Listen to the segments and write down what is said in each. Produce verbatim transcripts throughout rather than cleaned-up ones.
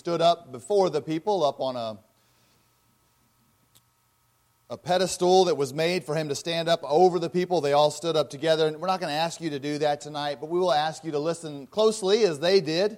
stood up before the people up on a, a pedestal that was made for him to stand up over the people. They all stood up together. And we're not going to ask you to do that tonight, but we will ask you to listen closely as they did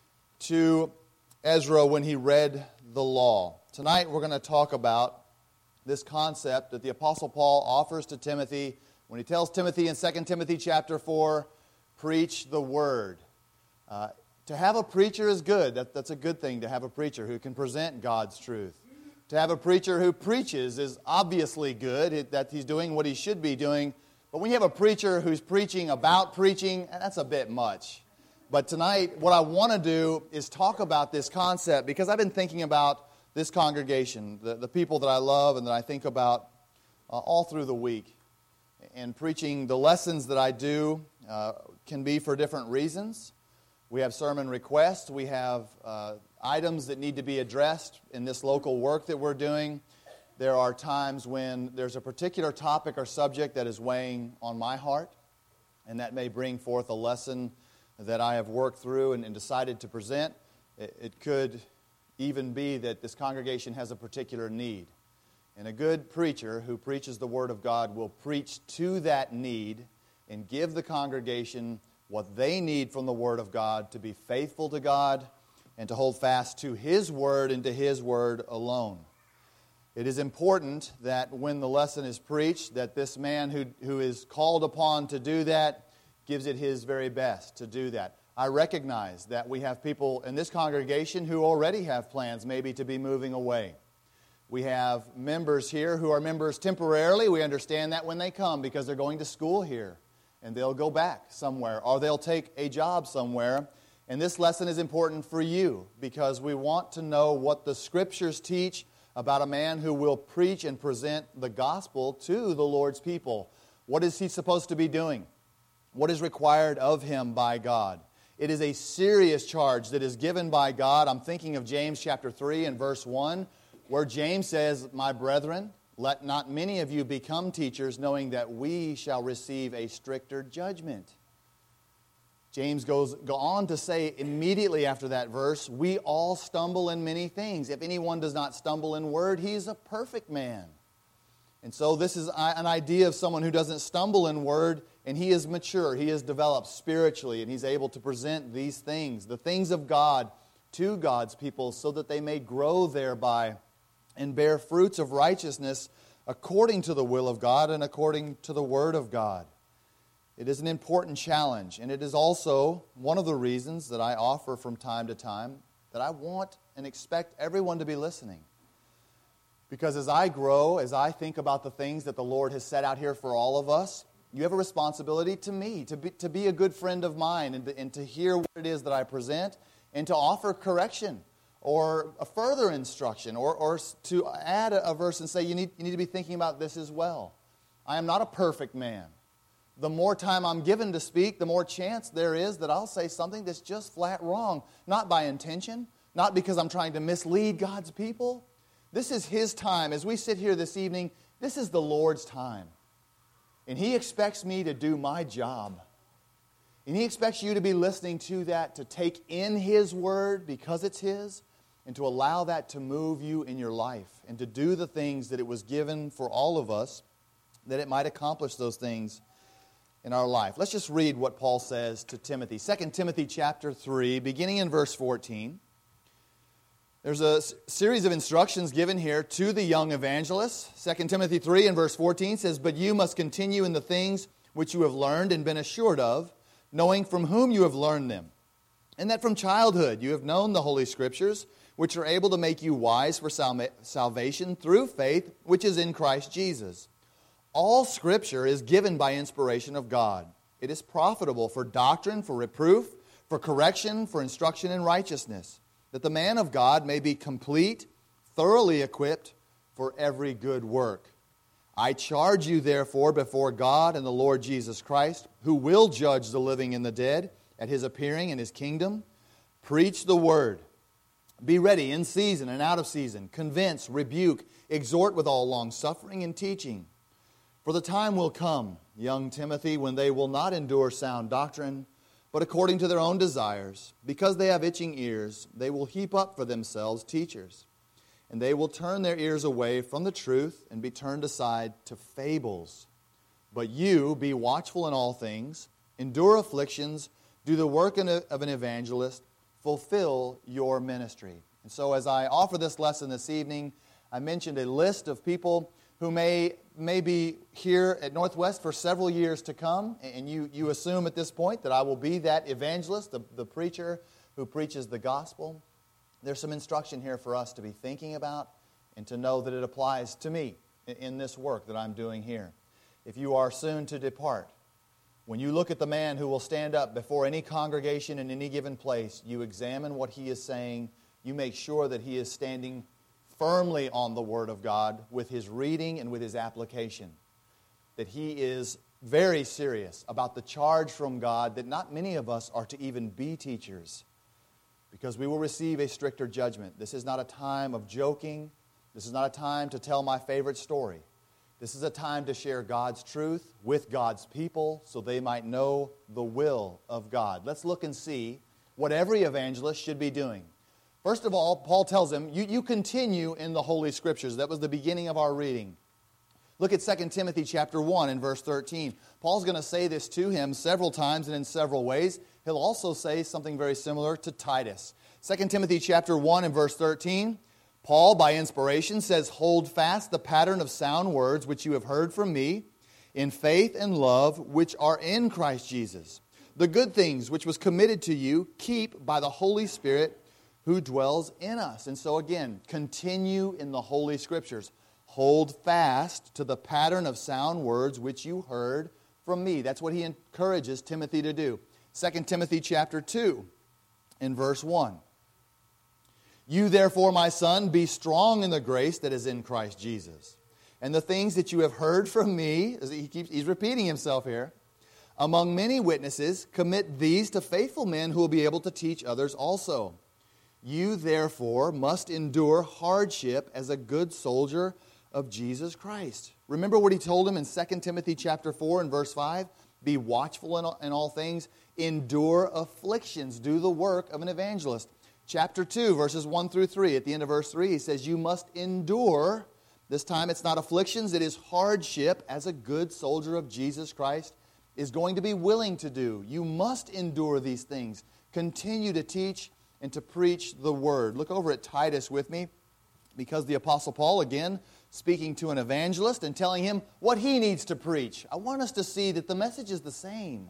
to Ezra when he read the law. Tonight we're going to talk about this concept that the Apostle Paul offers to Timothy when he tells Timothy in Second Timothy chapter four, preach the word. Uh, To have a preacher is good. That, that's a good thing, to have a preacher who can present God's truth. To have a preacher who preaches is obviously good, it, that he's doing what he should be doing. But when you have a preacher who's preaching about preaching, that's a bit much. But tonight, what I want to do is talk about this concept, because I've been thinking about this congregation, the, the people that I love and that I think about uh, all through the week. And preaching, the lessons that I do uh, can be for different reasons. We have sermon requests. We have uh, items that need to be addressed in this local work that we're doing. There are times when there's a particular topic or subject that is weighing on my heart, and that may bring forth a lesson that I have worked through and, and decided to present. It, it could even be that this congregation has a particular need. And a good preacher who preaches the Word of God will preach to that need and give the congregation what they need from the Word of God to be faithful to God and to hold fast to His Word and to His Word alone. It is important that when the lesson is preached, that this man who, who is called upon to do that gives it his very best to do that. I recognize that we have people in this congregation who already have plans maybe to be moving away. We have members here who are members temporarily. We understand that when they come because they're going to school here. And they'll go back somewhere, or they'll take a job somewhere. And this lesson is important for you because we want to know what the Scriptures teach about a man who will preach and present the gospel to the Lord's people. What is he supposed to be doing? What is required of him by God? It is a serious charge that is given by God. I'm thinking of James chapter three and verse one, where James says, "My brethren, let not many of you become teachers, knowing that we shall receive a stricter judgment." James goes go on to say immediately after that verse, "We all stumble in many things. If anyone does not stumble in word, he is a perfect man." And so this is an idea of someone who doesn't stumble in word, and he is mature, he is developed spiritually, and he's able to present these things, the things of God, to God's people so that they may grow thereby and bear fruits of righteousness according to the will of God and according to the Word of God. It is an important challenge, and it is also one of the reasons that I offer from time to time that I want and expect everyone to be listening. Because as I grow, as I think about the things that the Lord has set out here for all of us, you have a responsibility to me, to be, to be a good friend of mine and to, and to hear what it is that I present and to offer correction or a further instruction, or, or to add a, a verse and say, you need, you need to be thinking about this as well. I am not a perfect man. The more time I'm given to speak, the more chance there is that I'll say something that's just flat wrong. Not by intention, not because I'm trying to mislead God's people. This is His time. As we sit here this evening, this is the Lord's time. And He expects me to do my job. And He expects you to be listening to that, to take in His Word because it's His, and to allow that to move you in your life and to do the things that it was given for all of us, that it might accomplish those things in our life. Let's just read what Paul says to Timothy. Second Timothy chapter three, beginning in verse fourteen. There's a series of instructions given here to the young evangelist. Second Timothy three and verse fourteen says, "But you must continue in the things which you have learned and been assured of, knowing from whom you have learned them, and that from childhood you have known the Holy Scriptures, which are able to make you wise for salvation through faith, which is in Christ Jesus. All Scripture is given by inspiration of God. It is profitable for doctrine, for reproof, for correction, for instruction in righteousness, that the man of God may be complete, thoroughly equipped for every good work. I charge you therefore before God and the Lord Jesus Christ, who will judge the living and the dead at His appearing in His kingdom. Preach the word. Be ready in season and out of season. Convince, rebuke, exhort with all longsuffering and teaching. For the time will come, young Timothy, when they will not endure sound doctrine, but according to their own desires. Because they have itching ears, they will heap up for themselves teachers. And they will turn their ears away from the truth and be turned aside to fables. But you, be watchful in all things, endure afflictions, do the work of an evangelist, fulfill your ministry. And so as I offer this lesson this evening, I mentioned a list of people who may, may be here at Northwest for several years to come, and you, you assume at this point that I will be that evangelist, the, the preacher who preaches the gospel. There's some instruction here for us to be thinking about and to know that it applies to me in, in this work that I'm doing here. If you are soon to depart, when you look at the man who will stand up before any congregation in any given place, you examine what he is saying. You make sure that he is standing firmly on the Word of God with his reading and with his application. That he is very serious about the charge from God that not many of us are to even be teachers, because we will receive a stricter judgment. This is not a time of joking. This is not a time to tell my favorite story. This is a time to share God's truth with God's people so they might know the will of God. Let's look and see what every evangelist should be doing. First of all, Paul tells him, you, you continue in the Holy Scriptures. That was the beginning of our reading. Look at Second Timothy chapter one and verse thirteen. Paul's going to say this to him several times and in several ways. He'll also say something very similar to Titus. Second Timothy chapter one and verse thirteen. Paul, by inspiration, says, hold fast the pattern of sound words which you have heard from me in faith and love which are in Christ Jesus. The good things which was committed to you keep by the Holy Spirit who dwells in us. And so again, continue in the Holy Scriptures. Hold fast to the pattern of sound words which you heard from me. That's what he encourages Timothy to do. Second Timothy chapter two and verse one. You therefore, my son, be strong in the grace that is in Christ Jesus. And the things that you have heard from me, as he keeps, he's repeating himself here, among many witnesses, commit these to faithful men who will be able to teach others also. You therefore must endure hardship as a good soldier of Jesus Christ. Remember what he told him in Second Timothy chapter four and verse five? Be watchful in all, in all things, endure afflictions, do the work of an evangelist. Chapter two, verses one through three. At the end of verse three, he says, you must endure. This time it's not afflictions, it is hardship as a good soldier of Jesus Christ is going to be willing to do. You must endure these things. Continue to teach and to preach the word. Look over at Titus with me, because the Apostle Paul, again, speaking to an evangelist and telling him what he needs to preach. I want us to see that the message is the same.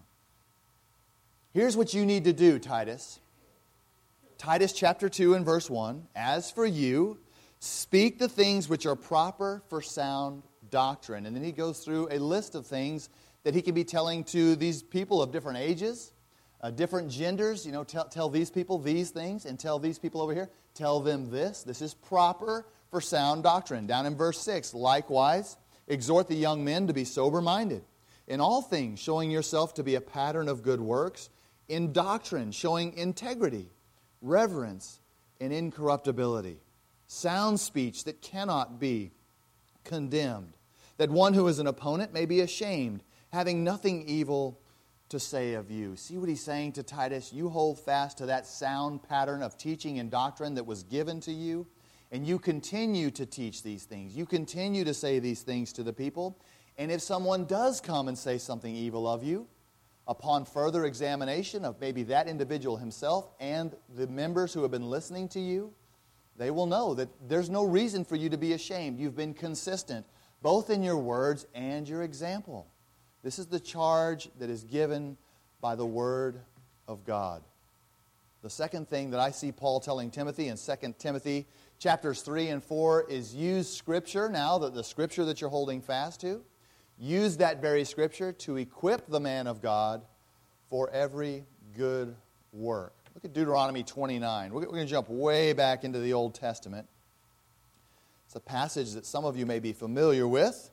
Here's what you need to do, Titus. Titus chapter two and verse one, as for you, speak the things which are proper for sound doctrine. And then he goes through a list of things that he can be telling to these people of different ages, uh, different genders. You know, tell, tell these people these things and tell these people over here, tell them this. This is proper for sound doctrine. Down in verse six, likewise, exhort the young men to be sober-minded. In all things, showing yourself to be a pattern of good works. In doctrine, showing integrity, reverence, and incorruptibility. Sound speech that cannot be condemned. That one who is an opponent may be ashamed, having nothing evil to say of you. See what he's saying to Titus? You hold fast to that sound pattern of teaching and doctrine that was given to you, and you continue to teach these things. You continue to say these things to the people. And if someone does come and say something evil of you, upon further examination of maybe that individual himself and the members who have been listening to you, they will know that there's no reason for you to be ashamed. You've been consistent, both in your words and your example. This is the charge that is given by the Word of God. The second thing that I see Paul telling Timothy in Second Timothy chapters three and four is use Scripture now, that the Scripture that you're holding fast to. Use that very Scripture to equip the man of God for every good work. Look at Deuteronomy twenty-nine. We're going to jump way back into the Old Testament. It's a passage that some of you may be familiar with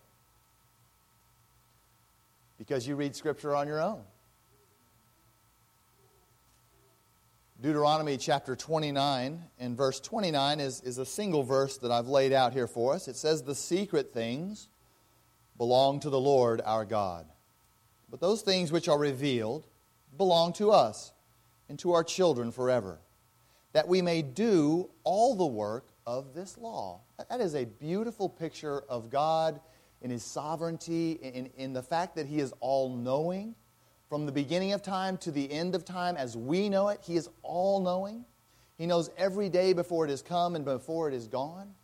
because you read Scripture on your own. Deuteronomy chapter twenty-nine and verse twenty-nine is, is a single verse that I've laid out here for us. It says, the secret things belong to the Lord our God. But those things which are revealed belong to us and to our children forever, that we may do all the work of this law. That is a beautiful picture of God in His sovereignty, in, in the fact that He is all-knowing. From the beginning of time to the end of time, as we know it, He is all-knowing. He knows every day before it has come and before it is gone.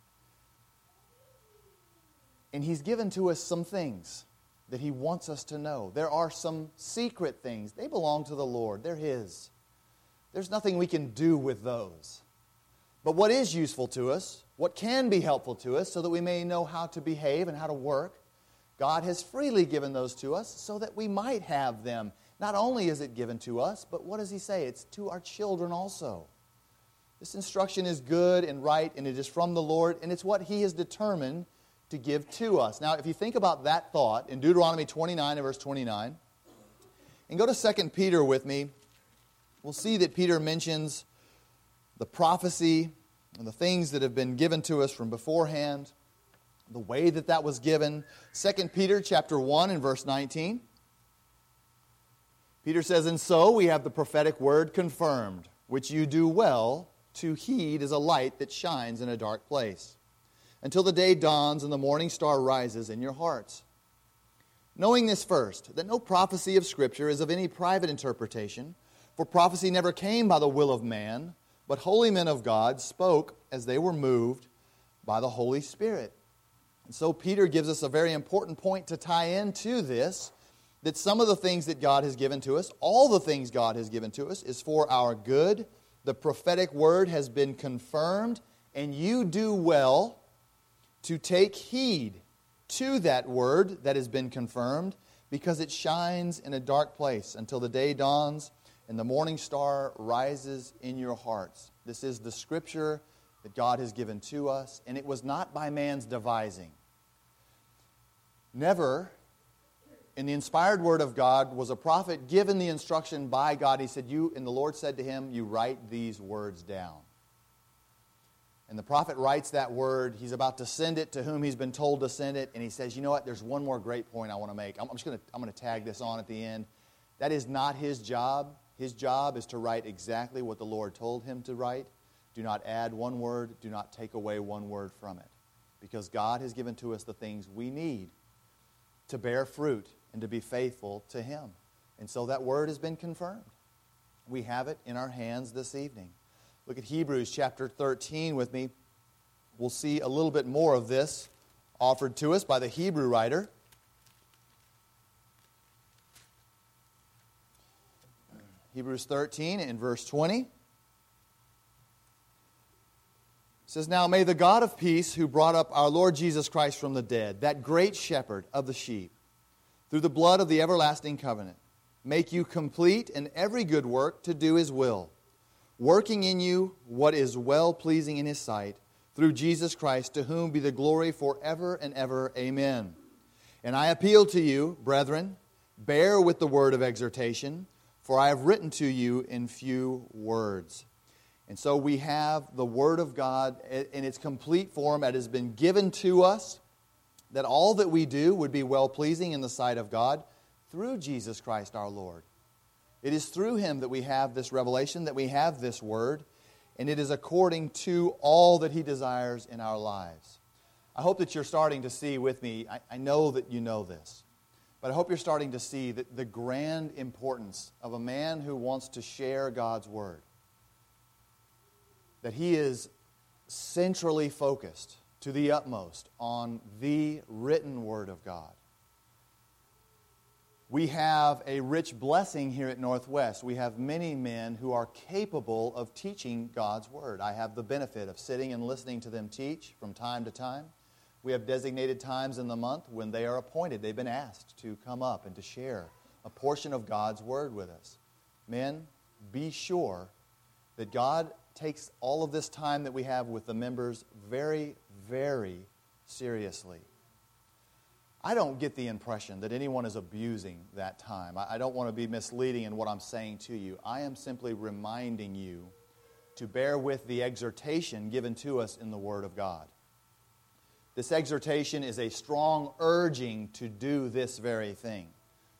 And He's given to us some things that He wants us to know. There are some secret things. They belong to the Lord. They're His. There's nothing we can do with those. But what is useful to us, what can be helpful to us so that we may know how to behave and how to work, God has freely given those to us so that we might have them. Not only is it given to us, but what does He say? It's to our children also. This instruction is good and right, and it is from the Lord, and it's what He has determined to give to us. Now, if you think about that thought in Deuteronomy twenty-nine and verse twenty-nine, and go to Second Peter with me, we'll see that Peter mentions the prophecy and the things that have been given to us from beforehand, the way that that was given. Second Peter chapter one and verse nineteen. Peter says, "And so we have the prophetic word confirmed, which you do well to heed as a light that shines in a dark place, until the day dawns and the morning star rises in your hearts. Knowing this first, that no prophecy of Scripture is of any private interpretation, for prophecy never came by the will of man, but holy men of God spoke as they were moved by the Holy Spirit." And so Peter gives us a very important point to tie into this, that some of the things that God has given to us, all the things God has given to us, is for our good. The prophetic word has been confirmed, and you do well to take heed to that word that has been confirmed, because it shines in a dark place until the day dawns and the morning star rises in your hearts. This is the Scripture that God has given to us, and it was not by man's devising. Never in the inspired word of God was a prophet given the instruction by God. He said, "You," and the Lord said to him, "You write these words down." And the prophet writes that word. He's about to send it to whom he's been told to send it. And he says, "You know what? There's one more great point I want to make. I'm just going to I'm going to tag this on at the end." That is not his job. His job is to write exactly what the Lord told him to write. Do not add one word. Do not take away one word from it. Because God has given to us the things we need to bear fruit and to be faithful to Him. And so that word has been confirmed. We have it in our hands this evening. Look at Hebrews chapter thirteen with me. We'll see a little bit more of this offered to us by the Hebrew writer. Hebrews thirteen and verse twenty. It says, "Now may the God of peace, who brought up our Lord Jesus Christ from the dead, that great shepherd of the sheep, through the blood of the everlasting covenant, make you complete in every good work to do His will, working in you what is well-pleasing in His sight, through Jesus Christ, to whom be the glory forever and ever. Amen. And I appeal to you, brethren, bear with the word of exhortation, for I have written to you in few words." And so we have the Word of God in its complete form that has been given to us, that all that we do would be well-pleasing in the sight of God through Jesus Christ our Lord. It is through Him that we have this revelation, that we have this Word, and it is according to all that He desires in our lives. I hope that you're starting to see with me, I, I know that you know this, but I hope you're starting to see that the grand importance of a man who wants to share God's Word. That he is centrally focused to the utmost on the written Word of God. We have a rich blessing here at Northwest. We have many men who are capable of teaching God's Word. I have the benefit of sitting and listening to them teach from time to time. We have designated times in the month when they are appointed. They've been asked to come up and to share a portion of God's Word with us. Men, be sure that God takes all of this time that we have with the members very, very seriously. I don't get the impression that anyone is abusing that time. I don't want to be misleading in what I'm saying to you. I am simply reminding you to bear with the exhortation given to us in the Word of God. This exhortation is a strong urging to do this very thing,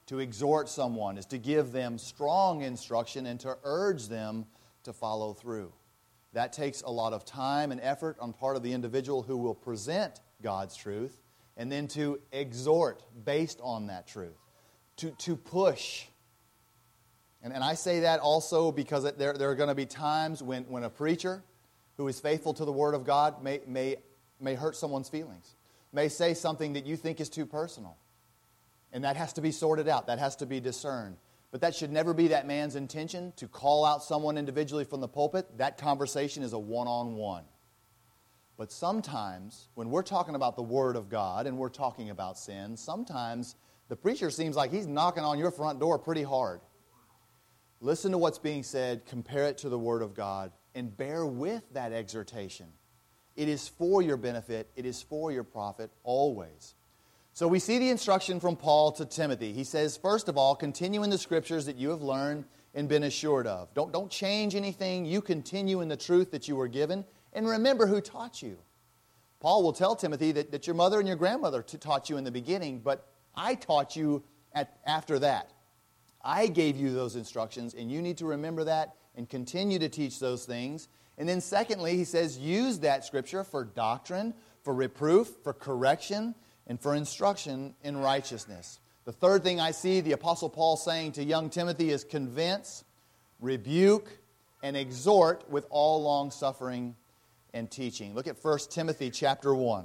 To exhort someone is to give them strong instruction and to urge them to follow through. That takes a lot of time and effort on part of the individual who will present God's truth, and then to exhort based on that truth, to, to push. And, and I say that also because there, there are going to be times when, when a preacher who is faithful to the Word of God may, may, may hurt someone's feelings, may say something that you think is too personal. And that has to be sorted out. That has to be discerned. But that should never be that man's intention to call out someone individually from the pulpit. That conversation is a one-on-one. But sometimes, when we're talking about the Word of God and we're talking about sin, sometimes the preacher seems like he's knocking on your front door pretty hard. Listen to what's being said, compare it to the Word of God, and bear with that exhortation. It is for your benefit. It is for your profit always. So we see the instruction from Paul to Timothy. He says, first of all, continue in the Scriptures that you have learned and been assured of. Don't, don't change anything. You continue in the truth that you were given. And remember who taught you. Paul will tell Timothy that, that your mother and your grandmother t- taught you in the beginning, but I taught you at, after that. I gave you those instructions, and you need to remember that and continue to teach those things. And then secondly, he says, use that Scripture for doctrine, for reproof, for correction, and for instruction in righteousness. The third thing I see the Apostle Paul saying to young Timothy is convince, rebuke, and exhort with all long-suffering and teaching. Look at First Timothy chapter one.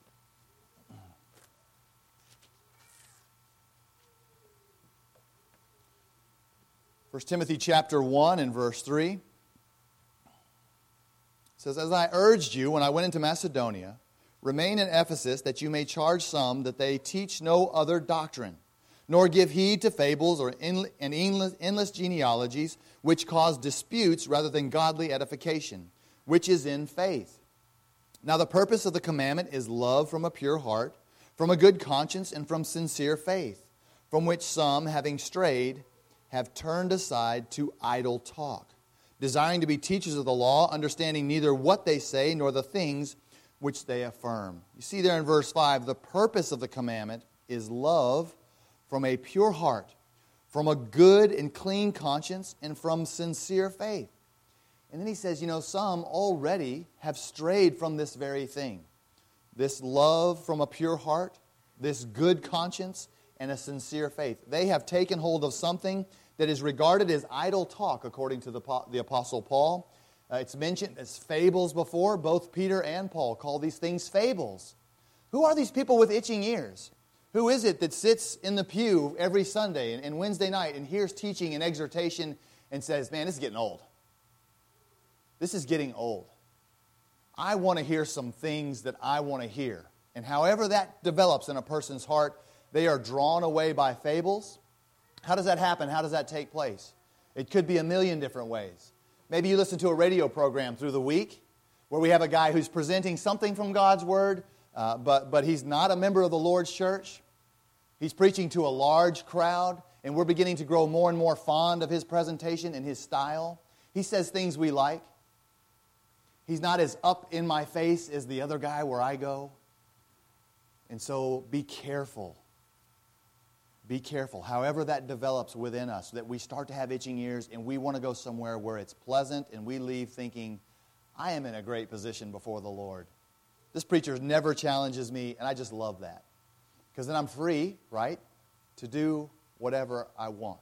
First Timothy chapter one and verse three. It says, as I urged you when I went into Macedonia, remain in Ephesus, that you may charge some that they teach no other doctrine, nor give heed to fables or and endless, endless genealogies, which cause disputes rather than godly edification, which is in faith. Now the purpose of the commandment is love from a pure heart, from a good conscience, and from sincere faith, from which some, having strayed, have turned aside to idle talk, desiring to be teachers of the law, understanding neither what they say nor the things which they affirm. You see there in verse five, the purpose of the commandment is love from a pure heart, from a good and clean conscience, and from sincere faith. And then he says, you know, some already have strayed from this very thing. This love from a pure heart, this good conscience, and a sincere faith. They have taken hold of something that is regarded as idle talk, according to the, the Apostle Paul. Uh, it's mentioned as fables before. Both Peter and Paul call these things fables. Who are these people with itching ears? Who is it that sits in the pew every Sunday and, and Wednesday night and hears teaching and exhortation and says, man, this is getting old. This is getting old. I want to hear some things that I want to hear. And however that develops in a person's heart, they are drawn away by fables. How does that happen? How does that take place? It could be a million different ways. Maybe you listen to a radio program through the week where we have a guy who's presenting something from God's Word, uh, but, but he's not a member of the Lord's church. He's preaching to a large crowd, and we're beginning to grow more and more fond of his presentation and his style. He says things we like. He's not as up in my face as the other guy where I go. And so be careful. Be careful, however that develops within us, that we start to have itching ears and we want to go somewhere where it's pleasant and we leave thinking, I am in a great position before the Lord. This preacher never challenges me, and I just love that. Because then I'm free, right, to do whatever I want.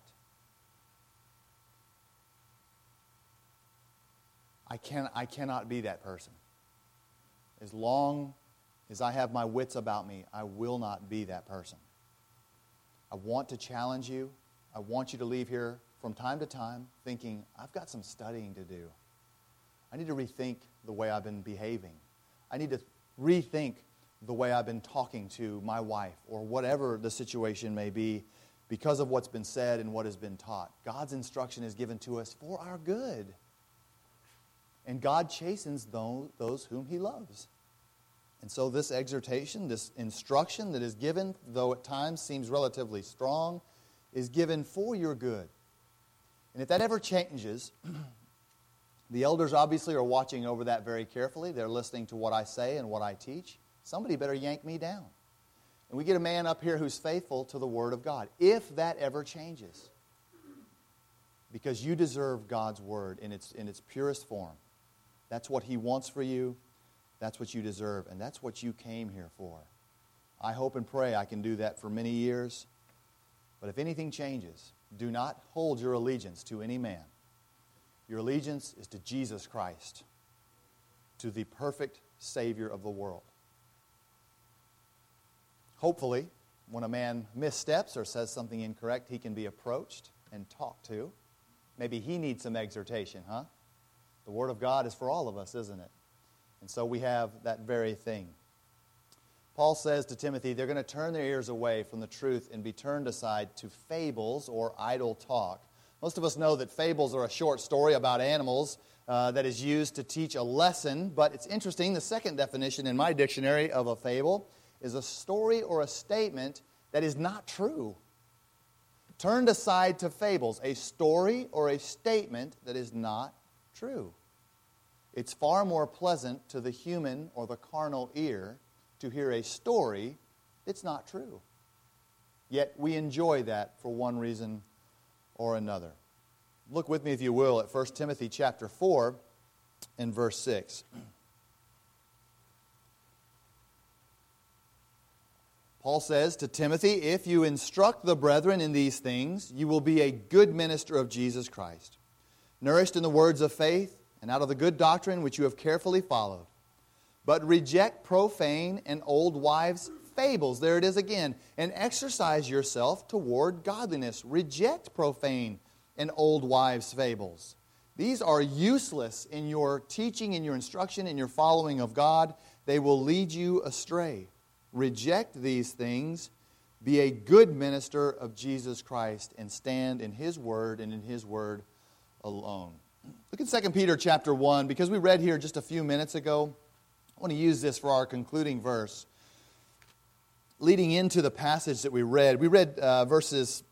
I, can, I cannot be that person. As long as I have my wits about me, I will not be that person. I want to challenge you. I want you to leave here from time to time thinking, I've got some studying to do. I need to rethink the way I've been behaving. I need to rethink the way I've been talking to my wife or whatever the situation may be because of what's been said and what has been taught. God's instruction is given to us for our good. And God chastens those whom He loves. And so this exhortation, this instruction that is given, though at times seems relatively strong, is given for your good. And if that ever changes, the elders obviously are watching over that very carefully. They're listening to what I say and what I teach. Somebody better yank me down. And we get a man up here who's faithful to the Word of God, if that ever changes. Because you deserve God's Word in its, in its purest form. That's what He wants for you. That's what you deserve. And that's what you came here for. I hope and pray I can do that for many years. But if anything changes, do not hold your allegiance to any man. Your allegiance is to Jesus Christ, to the perfect Savior of the world. Hopefully, when a man missteps or says something incorrect, he can be approached and talked to. Maybe he needs some exhortation, huh? The Word of God is for all of us, isn't it? And so we have that very thing. Paul says to Timothy, they're going to turn their ears away from the truth and be turned aside to fables or idle talk. Most of us know that fables are a short story about animals uh, that is used to teach a lesson. But it's interesting, the second definition in my dictionary of a fable is a story or a statement that is not true. Turned aside to fables, a story or a statement that is not true. It's far more pleasant to the human or the carnal ear to hear a story that's not true. Yet we enjoy that for one reason or another. Look with me, if you will, at First Timothy chapter four and verse six. Paul says to Timothy, if you instruct the brethren in these things, you will be a good minister of Jesus Christ, nourished in the words of faith and out of the good doctrine which you have carefully followed. But reject profane and old wives' fables. There it is again. And exercise yourself toward godliness. Reject profane and old wives' fables. These are useless in your teaching, in your instruction, in your following of God. They will lead you astray. Reject these things. Be a good minister of Jesus Christ and stand in His Word and in His Word alone. Look at Second Peter chapter one. Because we read here just a few minutes ago, I want to use this for our concluding verse. Leading into the passage that we read, we read uh, verses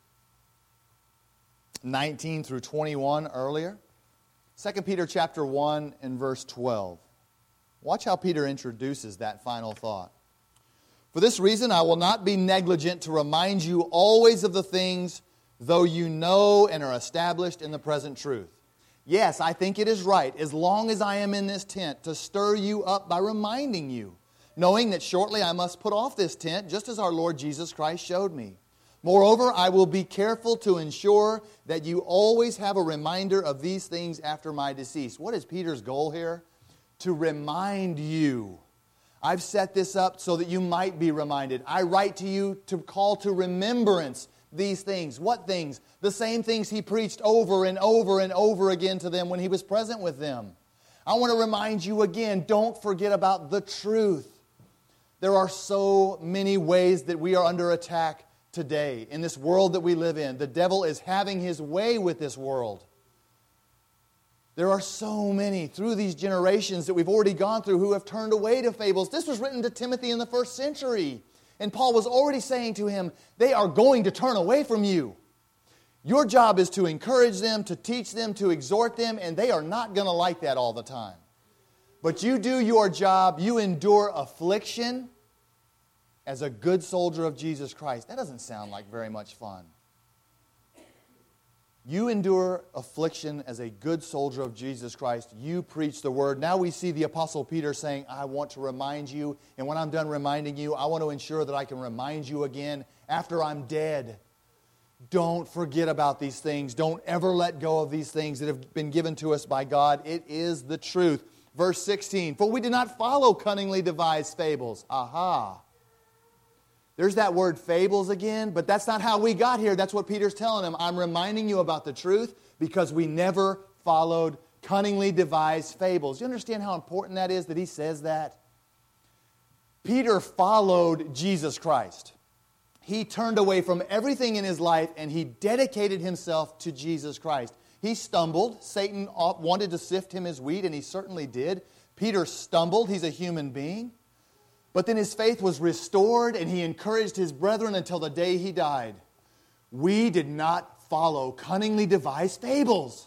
nineteen through twenty-one earlier. Second Peter chapter one and verse twelve. Watch how Peter introduces that final thought. For this reason, I will not be negligent to remind you always of the things, though you know and are established in the present truth. Yes, I think it is right, as long as I am in this tent, to stir you up by reminding you, knowing that shortly I must put off this tent, just as our Lord Jesus Christ showed me. Moreover, I will be careful to ensure that you always have a reminder of these things after my decease. What is Peter's goal here? To remind you. I've set this up so that you might be reminded. I write to you to call to remembrance these things. What things? The same things he preached over and over and over again to them when he was present with them. I want to remind you again, don't forget about the truth. There are so many ways that we are under attack today in this world that we live in. The devil is having his way with this world. There are so many through these generations that we've already gone through who have turned away to fables. This was written to Timothy in the first century. And Paul was already saying to him, they are going to turn away from you. Your job is to encourage them, to teach them, to exhort them, and they are not going to like that all the time. But you do your job, you endure affliction as a good soldier of Jesus Christ. That doesn't sound like very much fun. You endure affliction as a good soldier of Jesus Christ. You preach the Word. Now we see the Apostle Peter saying, I want to remind you, and when I'm done reminding you, I want to ensure that I can remind you again after I'm dead. Don't forget about these things. Don't ever let go of these things that have been given to us by God. It is the truth. Verse sixteen, for we did not follow cunningly devised fables. Aha. There's that word fables again, but that's not how we got here. That's what Peter's telling him. I'm reminding you about the truth because we never followed cunningly devised fables. You understand how important that is that he says that? Peter followed Jesus Christ. He turned away from everything in his life and he dedicated himself to Jesus Christ. He stumbled. Satan wanted to sift him as wheat, and he certainly did. Peter stumbled. He's a human being. But then his faith was restored, and he encouraged his brethren until the day he died. We did not follow cunningly devised fables.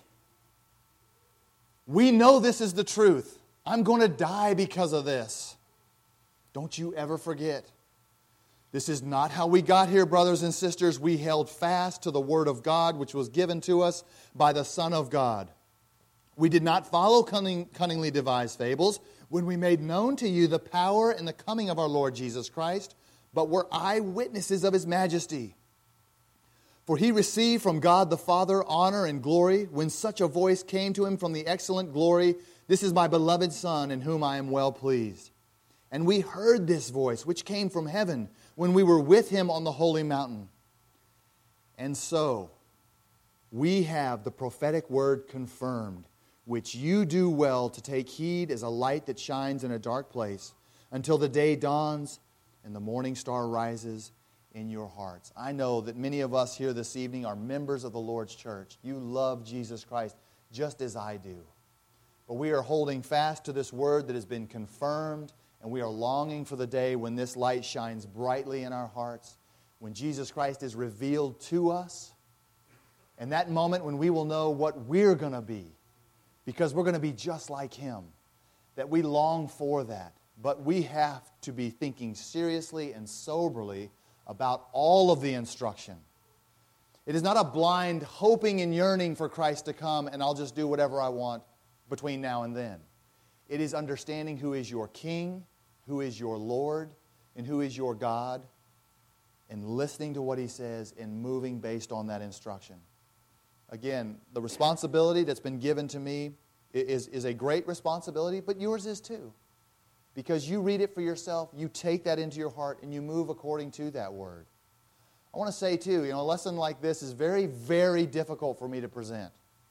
We know this is the truth. I'm going to die because of this. Don't you ever forget. This is not how we got here, brothers and sisters. We held fast to the word of God, which was given to us by the Son of God. We did not follow cunning, cunningly devised fables when we made known to you the power and the coming of our Lord Jesus Christ, but were eyewitnesses of His majesty. For He received from God the Father honor and glory when such a voice came to Him from the excellent glory, "This is my beloved Son, in whom I am well pleased." And we heard this voice, which came from heaven, when we were with Him on the holy mountain. And so, we have the prophetic word confirmed, which you do well to take heed as a light that shines in a dark place, until the day dawns and the morning star rises in your hearts. I know that many of us here this evening are members of the Lord's church. You love Jesus Christ just as I do. But we are holding fast to this word that has been confirmed, and we are longing for the day when this light shines brightly in our hearts, when Jesus Christ is revealed to us, and that moment when we will know what we're going to be, because we're going to be just like Him, that we long for that. But we have to be thinking seriously and soberly about all of the instruction. It is not a blind hoping and yearning for Christ to come and I'll just do whatever I want between now and then. It is understanding who is your King, who is your Lord, and who is your God, and listening to what He says and moving based on that instruction. Again, the responsibility that's been given to me is, is a great responsibility, but yours is too. Because you read it for yourself, you take that into your heart, and you move according to that word. I want to say too, you know, a lesson like this is very, very difficult for me to present.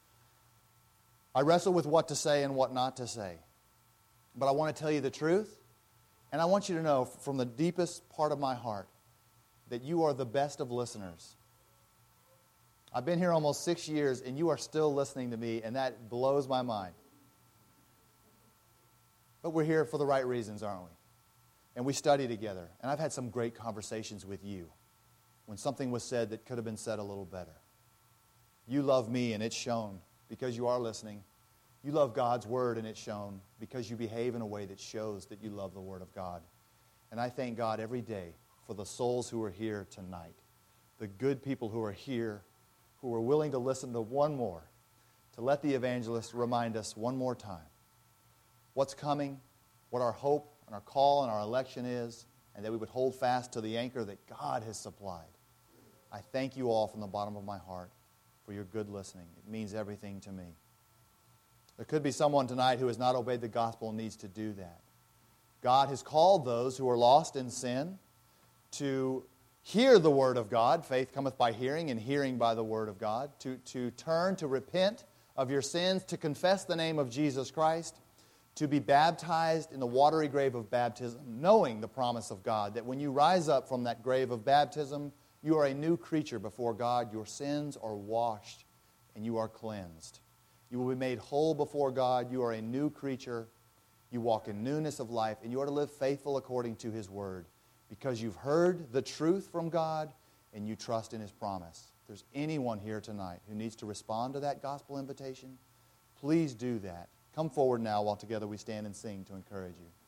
I wrestle with what to say and what not to say. But I want to tell you the truth, and I want you to know from the deepest part of my heart that you are the best of listeners. I've been here almost six years, and you are still listening to me, and that blows my mind. But we're here for the right reasons, aren't we? And we study together. And I've had some great conversations with you when something was said that could have been said a little better. You love me, and it's shown because you are listening. You love God's Word, and it's shown because you behave in a way that shows that you love the Word of God. And I thank God every day for the souls who are here tonight, the good people who are here, who are willing to listen to one more, to let the evangelist remind us one more time what's coming, what our hope and our call and our election is, and that we would hold fast to the anchor that God has supplied. I thank you all from the bottom of my heart for your good listening. It means everything to me. There could be someone tonight who has not obeyed the gospel and needs to do that. God has called those who are lost in sin to hear the word of God. Faith cometh by hearing, and hearing by the word of God. To, to turn, to repent of your sins, to confess the name of Jesus Christ, to be baptized in the watery grave of baptism, knowing the promise of God, that when you rise up from that grave of baptism, you are a new creature before God. Your sins are washed, and you are cleansed. You will be made whole before God. You are a new creature. You walk in newness of life, and you are to live faithful according to His word, because you've heard the truth from God, and you trust in His promise. If there's anyone here tonight who needs to respond to that gospel invitation, please do that. Come forward now while together we stand and sing to encourage you.